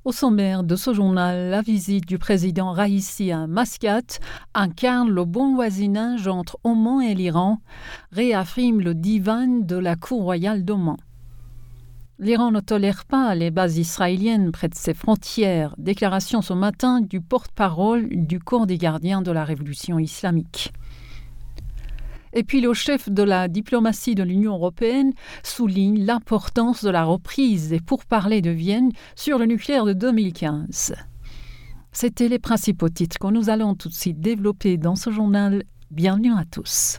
Au sommaire de ce journal, la visite du président Raïssi à Mascate incarne le bon voisinage entre Oman et l'Iran, réaffirme le divan de la Cour royale d'Oman. L'Iran ne tolère pas les bases israéliennes près de ses frontières, déclaration ce matin du porte-parole du corps des gardiens de la révolution islamique. Et puis le chef de la diplomatie de l'Union européenne souligne l'importance de la reprise des pourparlers de Vienne sur le nucléaire de 2015. C'étaient les principaux titres que nous allons tout de suite développer dans ce journal. Bienvenue à tous.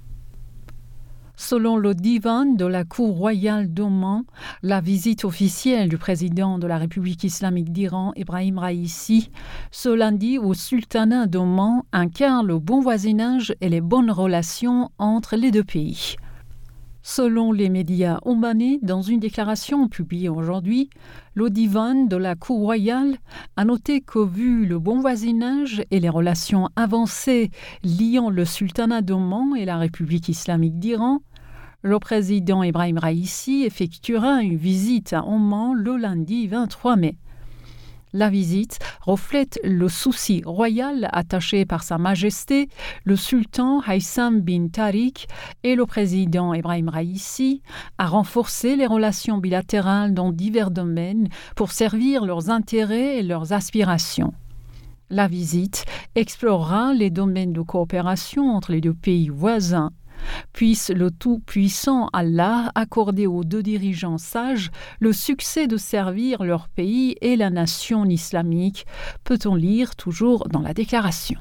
Selon le divan de la Cour royale d'Oman, la visite officielle du président de la République islamique d'Iran, Ebrahim Raïssi, ce lundi au sultanat d'Oman incarne le bon voisinage et les bonnes relations entre les deux pays. Selon les médias omanais, dans une déclaration publiée aujourd'hui, le divan de la Cour royale a noté que vu le bon voisinage et les relations avancées liant le sultanat d'Oman et la République islamique d'Iran, le président Ebrahim Raïssi effectuera une visite à Oman le lundi 23 mai. La visite reflète le souci royal attaché par Sa Majesté, le sultan Haytham bin Tariq et le président Ebrahim Raïssi à renforcer les relations bilatérales dans divers domaines pour servir leurs intérêts et leurs aspirations. La visite explorera les domaines de coopération entre les deux pays voisins. Puisse le tout-puissant Allah accorder aux deux dirigeants sages le succès de servir leur pays et la nation islamique, peut-on lire toujours dans la déclaration.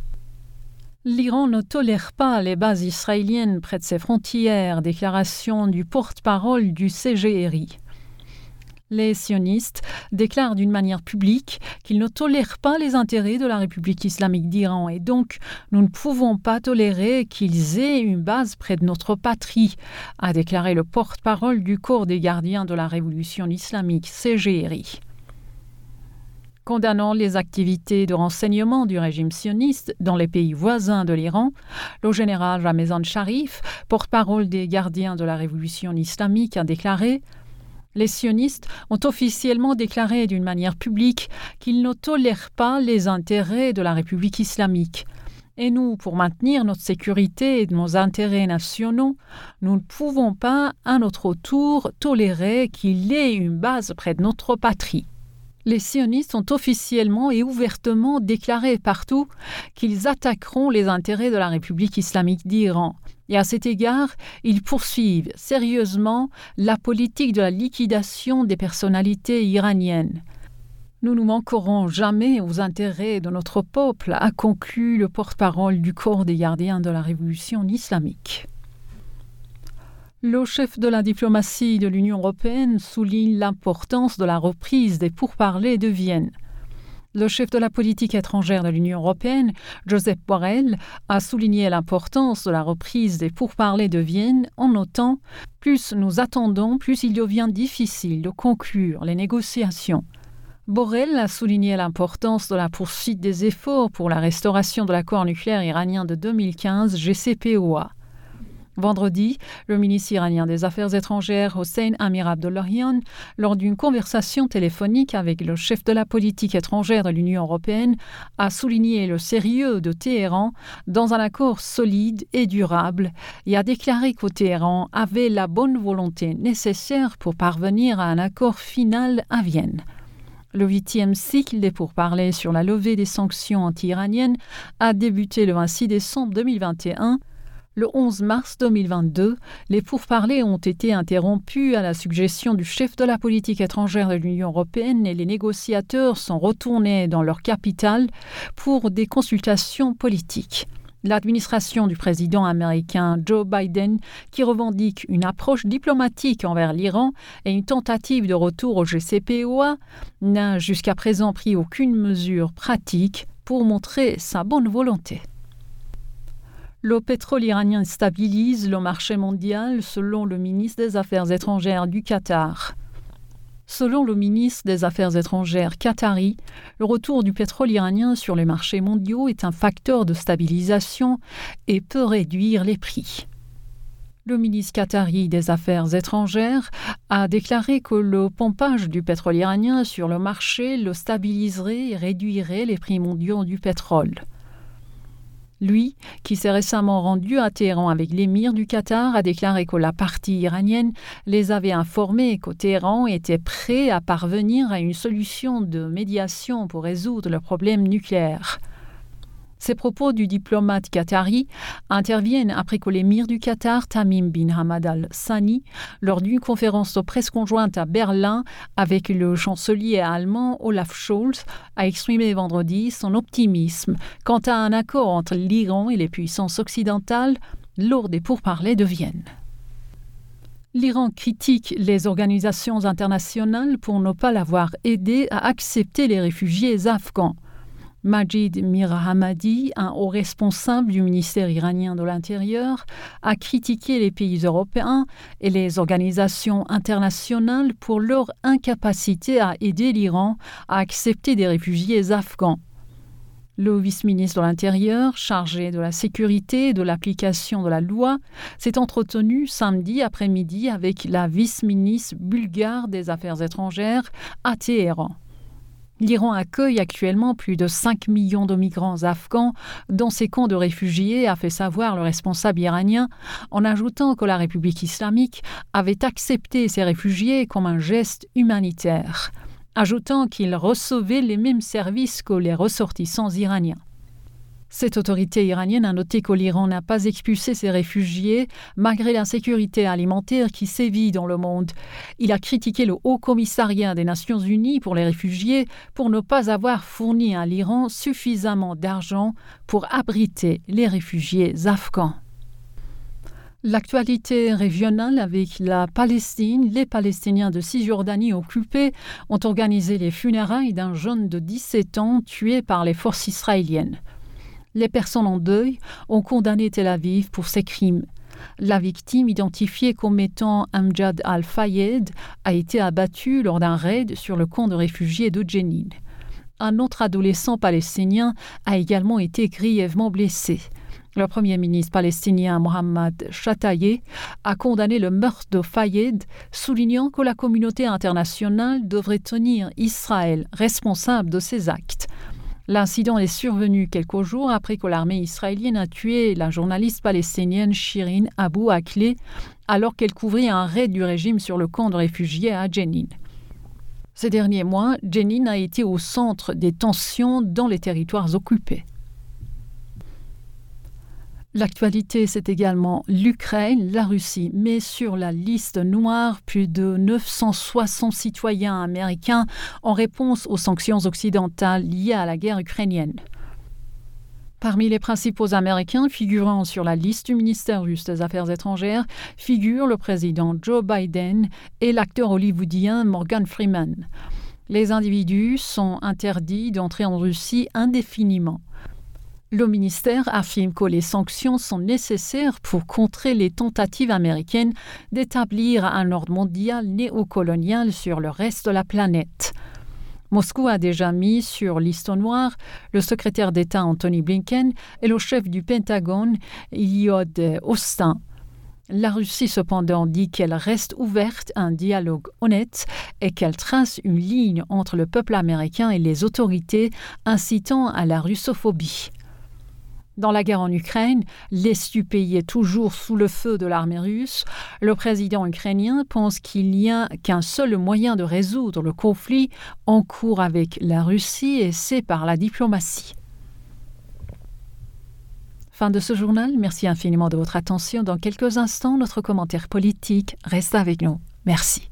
L'Iran ne tolère pas les bases israéliennes près de ses frontières, déclaration du porte-parole du CGRI. Les sionistes déclarent d'une manière publique qu'ils ne tolèrent pas les intérêts de la République islamique d'Iran et donc nous ne pouvons pas tolérer qu'ils aient une base près de notre patrie, a déclaré le porte-parole du corps des gardiens de la révolution islamique, CGRI. Condamnant les activités de renseignement du régime sioniste dans les pays voisins de l'Iran, le général Ramezan Sharif, porte-parole des gardiens de la révolution islamique, a déclaré: les sionistes ont officiellement déclaré d'une manière publique qu'ils ne tolèrent pas les intérêts de la République islamique. Et nous, pour maintenir notre sécurité et nos intérêts nationaux, nous ne pouvons pas, à notre tour, tolérer qu'il y ait une base près de notre patrie. Les sionistes ont officiellement et ouvertement déclaré partout qu'ils attaqueront les intérêts de la République islamique d'Iran. Et à cet égard, ils poursuivent sérieusement la politique de la liquidation des personnalités iraniennes. Nous ne manquerons jamais aux intérêts de notre peuple, a conclu le porte-parole du corps des gardiens de la révolution islamique. Le chef de la diplomatie de l'Union européenne souligne l'importance de la reprise des pourparlers de Vienne. Le chef de la politique étrangère de l'Union européenne, Josep Borrell, a souligné l'importance de la reprise des pourparlers de Vienne en notant « Plus nous attendons, plus il devient difficile de conclure les négociations ». Borrell a souligné l'importance de la poursuite des efforts pour la restauration de l'accord nucléaire iranien de 2015 JCPOA. Vendredi, le ministre iranien des Affaires étrangères Hossein Amir-Abdollahian, lors d'une conversation téléphonique avec le chef de la politique étrangère de l'Union européenne, a souligné le sérieux de Téhéran dans un accord solide et durable et a déclaré que Téhéran avait la bonne volonté nécessaire pour parvenir à un accord final à Vienne. Le 8e cycle des pourparlers sur la levée des sanctions anti-iraniennes a débuté le 26 décembre 2021. Le 11 mars 2022, les pourparlers ont été interrompus à la suggestion du chef de la politique étrangère de l'Union européenne et les négociateurs sont retournés dans leur capitale pour des consultations politiques. L'administration du président américain Joe Biden, qui revendique une approche diplomatique envers l'Iran et une tentative de retour au JCPOA, n'a jusqu'à présent pris aucune mesure pratique pour montrer sa bonne volonté. Le pétrole iranien stabilise le marché mondial selon le ministre des Affaires étrangères du Qatar. Selon le ministre des Affaires étrangères qatari, le retour du pétrole iranien sur les marchés mondiaux est un facteur de stabilisation et peut réduire les prix. Le ministre qatari des Affaires étrangères a déclaré que le pompage du pétrole iranien sur le marché le stabiliserait et réduirait les prix mondiaux du pétrole. Lui, qui s'est récemment rendu à Téhéran avec l'émir du Qatar, a déclaré que la partie iranienne les avait informés qu'au Téhéran était prêt à parvenir à une solution de médiation pour résoudre le problème nucléaire. Ces propos du diplomate qatari interviennent après que l'émir du Qatar, Tamim bin Hamad Al Thani, lors d'une conférence de presse conjointe à Berlin avec le chancelier allemand Olaf Scholz, a exprimé vendredi son optimisme quant à un accord entre l'Iran et les puissances occidentales lors des pourparlers de Vienne. L'Iran critique les organisations internationales pour ne pas l'avoir aidé à accepter les réfugiés afghans. Majid Mirhamadi, un haut responsable du ministère iranien de l'Intérieur, a critiqué les pays européens et les organisations internationales pour leur incapacité à aider l'Iran à accepter des réfugiés afghans. Le vice-ministre de l'Intérieur, chargé de la sécurité et de l'application de la loi, s'est entretenu samedi après-midi avec la vice-ministre bulgare des Affaires étrangères à Téhéran. L'Iran accueille actuellement plus de 5 millions de migrants afghans dans ses camps de réfugiés, a fait savoir le responsable iranien, en ajoutant que la République islamique avait accepté ces réfugiés comme un geste humanitaire, ajoutant qu'ils recevaient les mêmes services que les ressortissants iraniens. Cette autorité iranienne a noté que l'Iran n'a pas expulsé ces réfugiés malgré l'insécurité alimentaire qui sévit dans le monde. Il a critiqué le Haut Commissariat des Nations Unies pour les réfugiés pour ne pas avoir fourni à l'Iran suffisamment d'argent pour abriter les réfugiés afghans. L'actualité régionale avec la Palestine, les Palestiniens de Cisjordanie occupés ont organisé les funérailles d'un jeune de 17 ans tué par les forces israéliennes. Les personnes en deuil ont condamné Tel Aviv pour ces crimes. La victime, identifiée comme étant Amjad Al-Fayed, a été abattue lors d'un raid sur le camp de réfugiés de Jenin. Un autre adolescent palestinien a également été grièvement blessé. Le premier ministre palestinien Mohammad Shtayyeh a condamné le meurtre de Fayed, soulignant que la communauté internationale devrait tenir Israël responsable de ces actes. L'incident est survenu quelques jours après que l'armée israélienne a tué la journaliste palestinienne Shirin Abu Akleh alors qu'elle couvrait un raid du régime sur le camp de réfugiés à Jenin. Ces derniers mois, Jenin a été au centre des tensions dans les territoires occupés. L'actualité, c'est également l'Ukraine. La Russie met sur la liste noire plus de 960 citoyens américains en réponse aux sanctions occidentales liées à la guerre ukrainienne. Parmi les principaux Américains figurant sur la liste du ministère russe des Affaires étrangères figurent le président Joe Biden et l'acteur hollywoodien Morgan Freeman. Les individus sont interdits d'entrer en Russie indéfiniment. Le ministère affirme que les sanctions sont nécessaires pour contrer les tentatives américaines d'établir un ordre mondial néocolonial sur le reste de la planète. Moscou a déjà mis sur liste noire le secrétaire d'État Anthony Blinken et le chef du Pentagone Lloyd Austin. La Russie, cependant, dit qu'elle reste ouverte à un dialogue honnête et qu'elle trace une ligne entre le peuple américain et les autorités incitant à la russophobie. Dans la guerre en Ukraine, l'Est du pays est toujours sous le feu de l'armée russe. Le président ukrainien pense qu'il n'y a qu'un seul moyen de résoudre le conflit en cours avec la Russie et c'est par la diplomatie. Fin de ce journal. Merci infiniment de votre attention. Dans quelques instants, notre commentaire politique. Reste avec nous. Merci.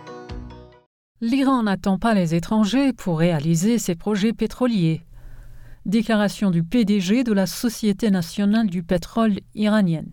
L'Iran n'attend pas les étrangers pour réaliser ses projets pétroliers. Déclaration du PDG de la Société nationale du pétrole iranienne.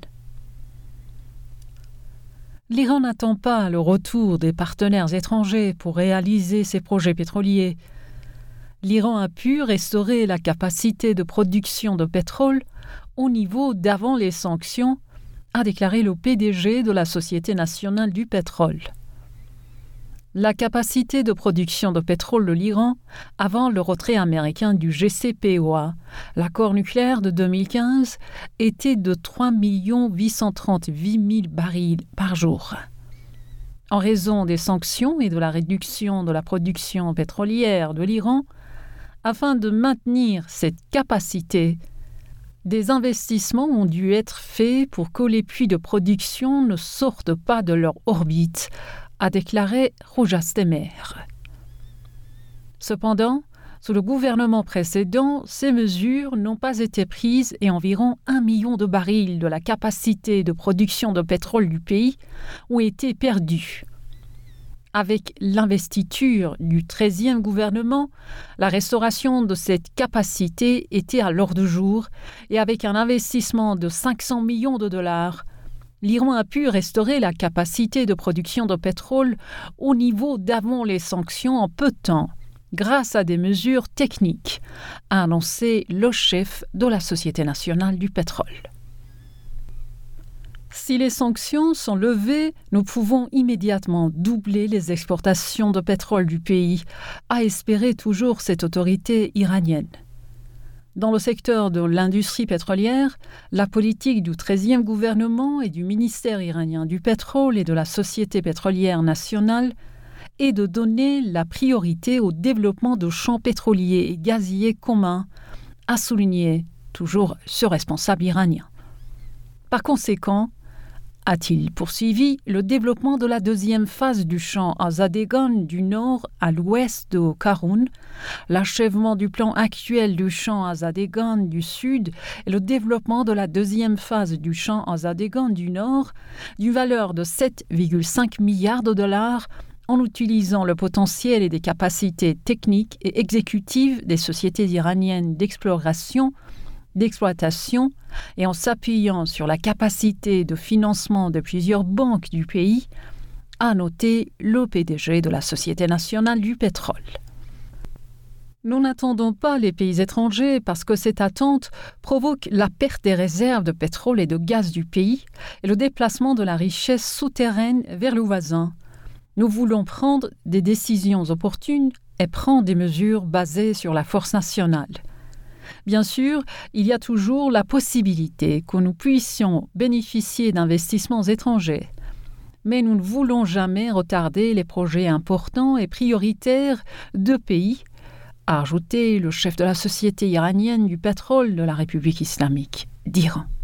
L'Iran n'attend pas le retour des partenaires étrangers pour réaliser ses projets pétroliers. L'Iran a pu restaurer la capacité de production de pétrole au niveau d'avant les sanctions, a déclaré le PDG de la Société nationale du pétrole. La capacité de production de pétrole de l'Iran avant le retrait américain du JCPOA, l'accord nucléaire de 2015, était de 3 838 000 barils par jour. En raison des sanctions et de la réduction de la production pétrolière de l'Iran, afin de maintenir cette capacité, des investissements ont dû être faits pour que les puits de production ne sortent pas de leur orbite, a déclaré Roujas Temer. Cependant, sous le gouvernement précédent, ces mesures n'ont pas été prises et environ 1 million de barils de la capacité de production de pétrole du pays ont été perdus. Avec l'investiture du 13e gouvernement, la restauration de cette capacité était à l'ordre du jour et avec un investissement de 500 millions de dollars, l'Iran a pu restaurer la capacité de production de pétrole au niveau d'avant les sanctions en peu de temps, grâce à des mesures techniques, a annoncé le chef de la Société nationale du pétrole. Si les sanctions sont levées, nous pouvons immédiatement doubler les exportations de pétrole du pays, a espéré toujours cette autorité iranienne. Dans le secteur de l'industrie pétrolière, la politique du 13e gouvernement et du ministère iranien du pétrole et de la Société pétrolière nationale est de donner la priorité au développement de champs pétroliers et gaziers communs, a souligné toujours ce responsable iranien. Par conséquent, a-t-il poursuivi, le développement de la deuxième phase du champ Azadegan du nord à l'ouest de Karun, l'achèvement du plan actuel du champ Azadegan du sud et le développement de la deuxième phase du champ Azadegan du nord, d'une valeur de 7,5 milliards de dollars, en utilisant le potentiel et des capacités techniques et exécutives des sociétés iraniennes d'exploration, d'exploitation et en s'appuyant sur la capacité de financement de plusieurs banques du pays, a noté le PDG de la Société nationale du pétrole. Nous n'attendons pas les pays étrangers parce que cette attente provoque la perte des réserves de pétrole et de gaz du pays et le déplacement de la richesse souterraine vers le voisin. Nous voulons prendre des décisions opportunes et prendre des mesures basées sur la force nationale. Bien sûr, il y a toujours la possibilité que nous puissions bénéficier d'investissements étrangers. Mais nous ne voulons jamais retarder les projets importants et prioritaires de pays, a ajouté le chef de la Société iranienne du pétrole de la République islamique d'Iran.